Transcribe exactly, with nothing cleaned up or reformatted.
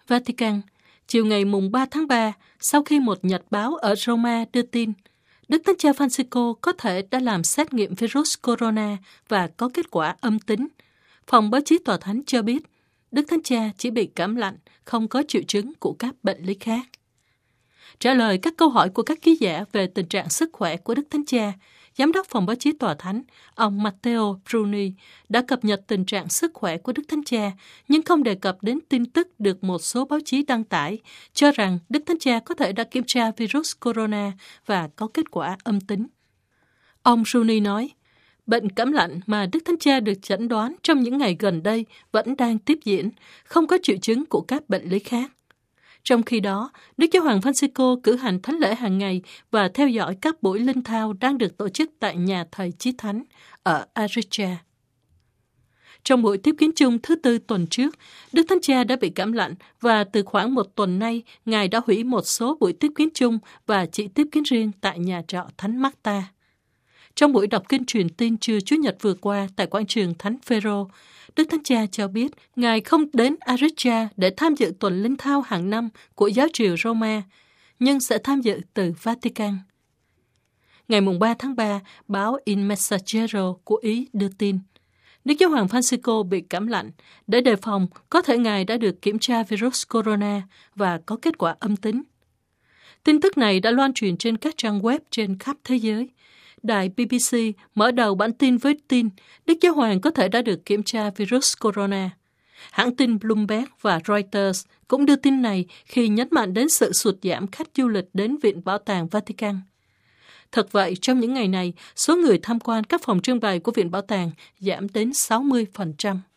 Vatican, chiều ngày mùng ba tháng ba, sau khi một nhật báo ở Roma đưa tin, Đức Thánh Cha Francisco có thể đã làm xét nghiệm virus corona và có kết quả âm tính. Phòng báo chí Tòa Thánh cho biết, Đức Thánh Cha chỉ bị cảm lạnh, không có triệu chứng của các bệnh lý khác. Trả lời các câu hỏi của các ký giả về tình trạng sức khỏe của Đức Thánh Cha, Giám đốc Phòng báo chí Tòa Thánh, ông Matteo Bruni, đã cập nhật tình trạng sức khỏe của Đức Thánh Cha, nhưng không đề cập đến tin tức được một số báo chí đăng tải, cho rằng Đức Thánh Cha có thể đã kiểm tra virus corona và có kết quả âm tính. Ông Bruni nói, bệnh cảm lạnh mà Đức Thánh Cha được chẩn đoán trong những ngày gần đây vẫn đang tiếp diễn, không có triệu chứng của các bệnh lý khác. Trong khi đó, Đức Giáo hoàng Francisco cử hành thánh lễ hàng ngày và theo dõi các buổi linh thao đang được tổ chức tại nhà thầy Chí Thánh ở Arica. Trong buổi tiếp kiến chung thứ tư tuần trước, Đức Thánh Cha đã bị cảm lạnh và từ khoảng một tuần nay, Ngài đã hủy một số buổi tiếp kiến chung và chỉ tiếp kiến riêng tại nhà trọ Thánh Marta. Trong buổi đọc kinh truyền tin trưa Chủ nhật vừa qua tại quảng trường Thánh Phêrô, Đức Thánh Cha cho biết Ngài không đến Arica để tham dự tuần linh thao hàng năm của giáo triều Roma, nhưng sẽ tham dự từ Vatican. Ngày ba tháng ba, báo Il Messaggero của Ý đưa tin, Đức Giáo hoàng Francisco bị cảm lạnh. Để đề phòng, có thể Ngài đã được kiểm tra virus corona và có kết quả âm tính. Tin tức này đã loan truyền trên các trang web trên khắp thế giới. Đài bê bê xê mở đầu bản tin với tin Đức Giáo hoàng có thể đã được kiểm tra virus corona. Hãng tin Bloomberg và Reuters cũng đưa tin này khi nhấn mạnh đến sự sụt giảm khách du lịch đến Viện Bảo tàng Vatican. Thật vậy, trong những ngày này, số người tham quan các phòng trưng bày của Viện Bảo tàng giảm đến sáu mươi phần trăm.